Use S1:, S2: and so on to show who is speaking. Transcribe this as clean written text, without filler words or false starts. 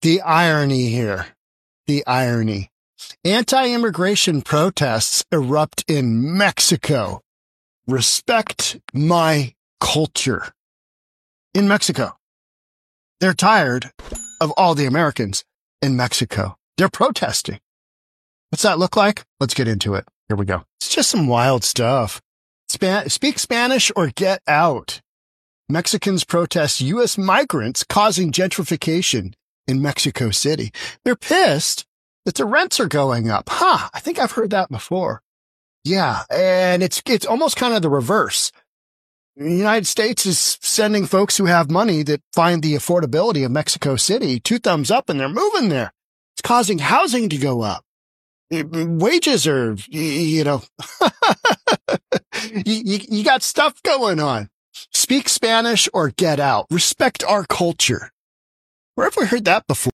S1: The irony here. The irony. Anti-immigration protests erupt in Mexico. Respect my culture. In Mexico. They're tired of all the Americans in Mexico. They're protesting. What's that look like? Let's get into it. Here we go. It's just some wild stuff. Speak Spanish or get out. Mexicans protest U.S. migrants causing gentrification in Mexico City. They're pissed that the rents are going up. I think I've heard that before. Yeah, and it's almost kind of the reverse. The United States is sending folks who have money that find the affordability of Mexico City 2 thumbs up, and they're moving there. It's causing housing to go up. Wages are, you got stuff going on. Speak Spanish or get out. Respect our culture. Where have we heard that before?